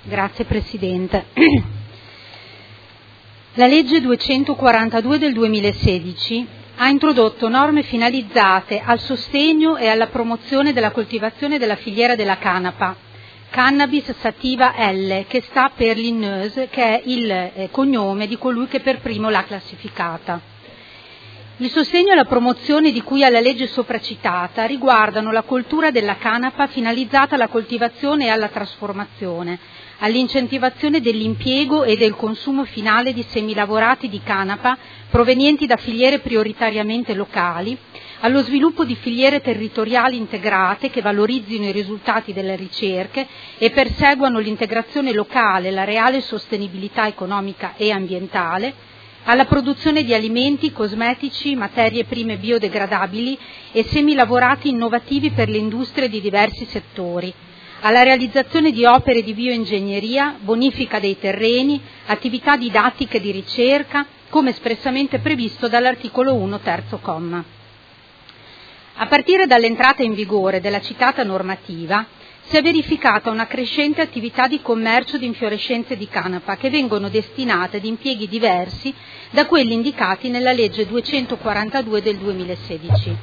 Grazie Presidente. La legge 242 del 2016 ha introdotto norme finalizzate al sostegno e alla promozione della coltivazione della filiera della canapa, Cannabis sativa L, che sta per Linneus, che è il cognome di colui che per primo l'ha classificata. Il sostegno e la promozione di cui alla legge sopracitata riguardano la coltura della canapa finalizzata alla coltivazione e alla trasformazione, all'incentivazione dell'impiego e del consumo finale di semilavorati di canapa provenienti da filiere prioritariamente locali, allo sviluppo di filiere territoriali integrate che valorizzino i risultati delle ricerche e perseguano l'integrazione locale, la reale sostenibilità economica e ambientale, alla produzione di alimenti, cosmetici, materie prime biodegradabili e semilavorati innovativi per le industrie di diversi settori, alla realizzazione di opere di bioingegneria, bonifica dei terreni, attività didattiche di ricerca, come espressamente previsto dall'articolo 1, terzo comma. A partire dall'entrata in vigore della citata normativa, si è verificata una crescente attività di commercio di infiorescenze di canapa che vengono destinate ad impieghi diversi da quelli indicati nella legge 242 del 2016.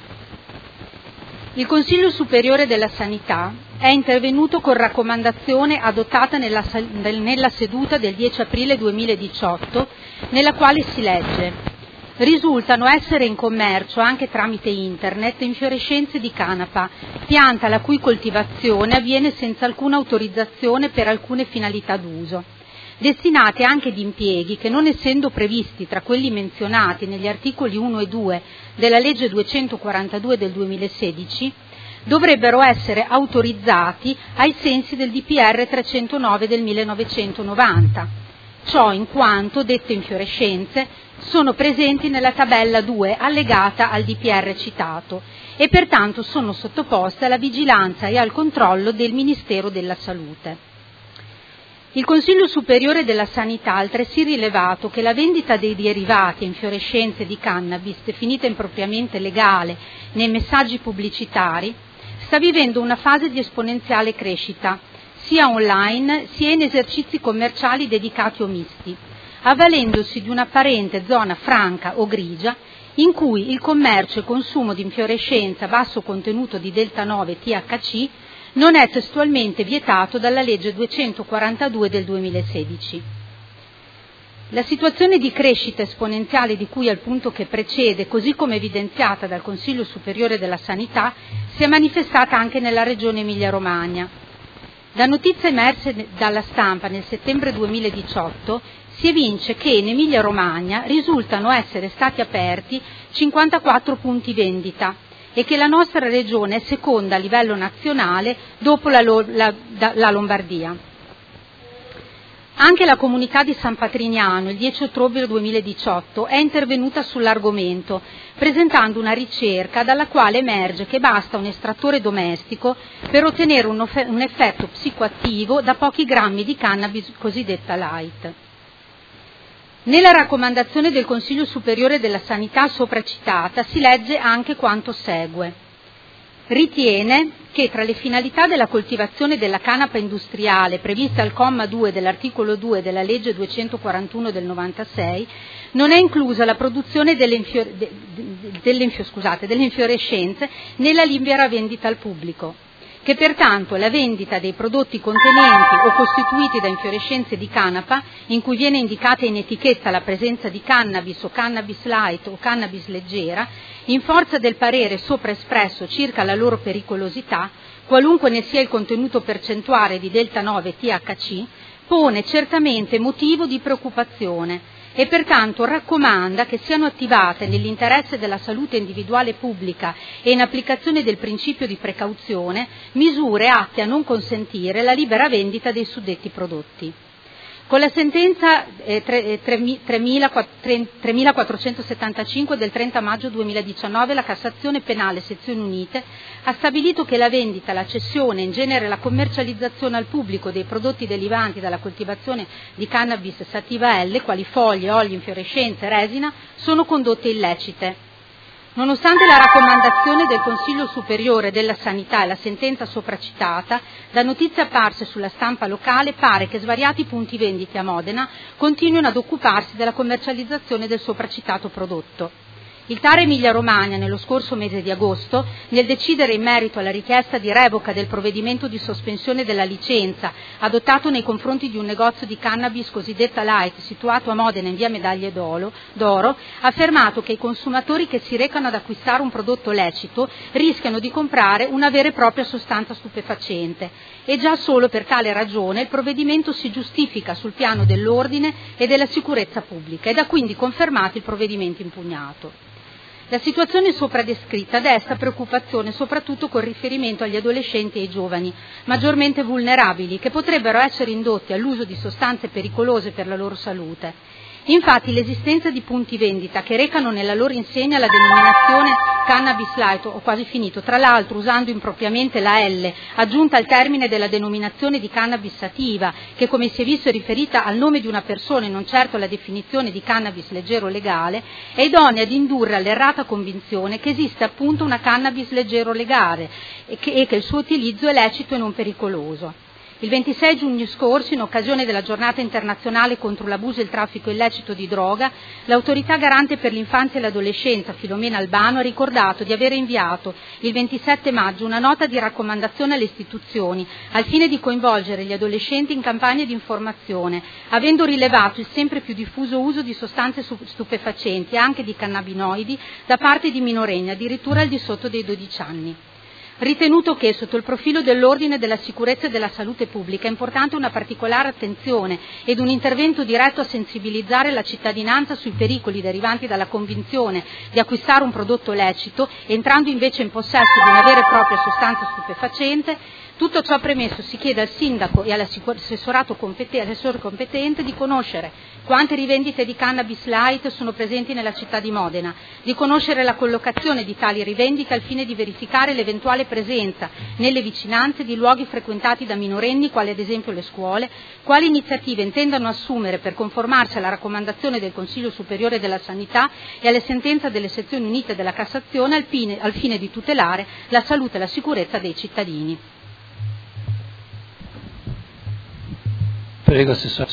Il Consiglio Superiore della Sanità è intervenuto con raccomandazione adottata nella seduta del 10 aprile 2018, nella quale si legge: risultano essere in commercio anche tramite internet infiorescenze di canapa, pianta la cui coltivazione avviene senza alcuna autorizzazione per alcune finalità d'uso, destinate anche ad impieghi che, non essendo previsti tra quelli menzionati negli articoli 1 e 2 della legge 242 del 2016, dovrebbero essere autorizzati ai sensi del DPR 309 del 1990, ciò in quanto dette infiorescenze sono presenti nella tabella 2 allegata al DPR citato e pertanto sono sottoposte alla vigilanza e al controllo del Ministero della Salute. Il Consiglio Superiore della Sanità ha altresì rilevato che la vendita dei derivati e infiorescenze di cannabis, definita impropriamente legale nei messaggi pubblicitari, sta vivendo una fase di esponenziale crescita, sia online sia in esercizi commerciali dedicati o misti, avvalendosi di un'apparente zona franca o grigia in cui il commercio e consumo di infiorescenza a basso contenuto di delta 9 THC non è testualmente vietato dalla legge 242 del 2016. La situazione di crescita esponenziale di cui al punto che precede, così come evidenziata dal Consiglio Superiore della Sanità, si è manifestata anche nella Regione Emilia-Romagna. Da notizie emerse dalla stampa nel settembre 2018 si evince che in Emilia-Romagna risultano essere stati aperti 54 punti vendita e che la nostra regione è seconda a livello nazionale dopo la Lombardia. Anche la comunità di San Patrignano il 10 ottobre 2018 è intervenuta sull'argomento, presentando una ricerca dalla quale emerge che basta un estrattore domestico per ottenere un effetto psicoattivo da pochi grammi di cannabis cosiddetta light. Nella raccomandazione del Consiglio Superiore della Sanità sopracitata si legge anche quanto segue. Ritiene che tra le finalità della coltivazione della canapa industriale previste al comma 2 dell'articolo 2 della legge 241 del 96 non è inclusa la produzione delle infiorescenze nella libera vendita al pubblico, che pertanto la vendita dei prodotti contenenti o costituiti da infiorescenze di canapa, in cui viene indicata in etichetta la presenza di cannabis o cannabis light o cannabis leggera, in forza del parere sopra espresso circa la loro pericolosità, qualunque ne sia il contenuto percentuale di delta 9 THC, pone certamente motivo di preoccupazione e pertanto raccomanda che siano attivate nell'interesse della salute individuale pubblica e in applicazione del principio di precauzione misure atte a non consentire la libera vendita dei suddetti prodotti. Con la sentenza 3475 del 30 maggio 2019 la Cassazione Penale Sezioni Unite ha stabilito che la vendita, la cessione e in genere la commercializzazione al pubblico dei prodotti derivanti dalla coltivazione di cannabis sativa L, quali foglie, oli, infiorescenze, resina, sono condotte illecite. Nonostante la raccomandazione del Consiglio Superiore della Sanità e la sentenza sopracitata, da notizie apparse sulla stampa locale pare che svariati punti vendita a Modena continuino ad occuparsi della commercializzazione del sopracitato prodotto. Il TAR Emilia-Romagna, nello scorso mese di agosto, nel decidere in merito alla richiesta di revoca del provvedimento di sospensione della licenza adottato nei confronti di un negozio di cannabis cosiddetta light situato a Modena in via Medaglie d'Oro, ha affermato che i consumatori che si recano ad acquistare un prodotto lecito rischiano di comprare una vera e propria sostanza stupefacente e già solo per tale ragione il provvedimento si giustifica sul piano dell'ordine e della sicurezza pubblica ed ha quindi confermato il provvedimento impugnato. La situazione sopra descritta desta preoccupazione soprattutto con riferimento agli adolescenti e ai giovani, maggiormente vulnerabili, che potrebbero essere indotti all'uso di sostanze pericolose per la loro salute. Infatti l'esistenza di punti vendita che recano nella loro insegna la denominazione cannabis light, ho quasi finito, tra l'altro usando impropriamente la L aggiunta al termine della denominazione di cannabis sativa, che come si è visto è riferita al nome di una persona e non certo alla definizione di cannabis leggero legale, è idonea ad indurre all'errata convinzione che esiste appunto una cannabis leggero legale e che il suo utilizzo è lecito e non pericoloso. Il 26 giugno scorso, in occasione della giornata internazionale contro l'abuso e il traffico illecito di droga, l'autorità garante per l'infanzia e l'adolescenza, Filomena Albano, ha ricordato di aver inviato il 27 maggio una nota di raccomandazione alle istituzioni al fine di coinvolgere gli adolescenti in campagne di informazione, avendo rilevato il sempre più diffuso uso di sostanze stupefacenti e anche di cannabinoidi da parte di minorenni, addirittura al di sotto dei 12 anni. Ritenuto che, sotto il profilo dell'ordine, della sicurezza e della salute pubblica, è importante una particolare attenzione ed un intervento diretto a sensibilizzare la cittadinanza sui pericoli derivanti dalla convinzione di acquistare un prodotto lecito, entrando invece in possesso di una vera e propria sostanza stupefacente, tutto ciò premesso si chiede al sindaco e all'assessore competente di conoscere quante rivendite di cannabis light sono presenti nella città di Modena, di conoscere la collocazione di tali rivendite al fine di verificare l'eventuale presenza nelle vicinanze di luoghi frequentati da minorenni, quali ad esempio le scuole, quali iniziative intendano assumere per conformarsi alla raccomandazione del Consiglio Superiore della Sanità e alle sentenze delle sezioni unite della Cassazione al fine di tutelare la salute e la sicurezza dei cittadini. Prego, Assessore.